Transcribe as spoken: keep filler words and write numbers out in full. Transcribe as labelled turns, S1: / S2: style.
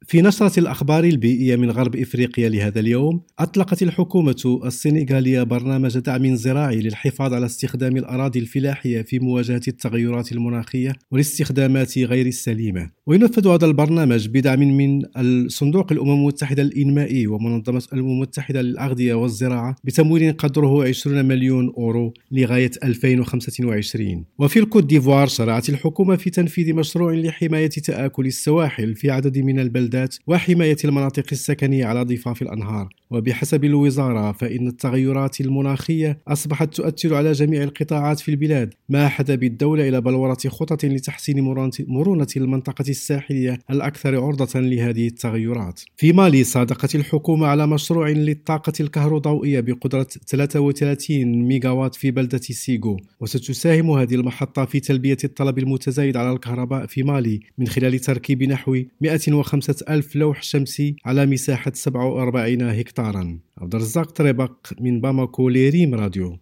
S1: في نشرة الأخبار البيئية من غرب إفريقيا لهذا اليوم، أطلقت الحكومة السنغالية برنامج دعم زراعي للحفاظ على استخدام الأراضي الفلاحية في مواجهة التغيرات المناخية والاستخدامات غير السليمة. وينفذ هذا البرنامج بدعم من الصندوق الأمم المتحدة الإنمائي ومنظمة الأمم المتحدة للأغذية والزراعة بتمويل قدره عشرين مليون أورو لغاية ألفين وخمسة وعشرين. وفي الكوت ديفوار شرعت الحكومة في تنفيذ مشروع لحماية تآكل السواحل في عدد من البلدات وحماية المناطق السكنية على ضفاف الأنهار. وبحسب الوزارة فإن التغيرات المناخية أصبحت تؤثر على جميع القطاعات في البلاد، ما حدا بالدولة إلى بلورة خطط لتحسين مرونة المنطقة الساحلية الأكثر عرضة لهذه التغيرات. في مالي صادقت الحكومة على مشروع للطاقة الكهروضوئية بقدرة ثلاثة وثلاثين ميجاوات في بلدة سيغو، وستساهم هذه المحطة في تلبية الطلب المتزايد على الكهرباء في مالي من خلال تركيب نحو مئة وخمسة ألف لوح شمسي على مساحة سبعة وأربعين هكتارا. عبد الرزاق طريبق من باماكو لريم راديو.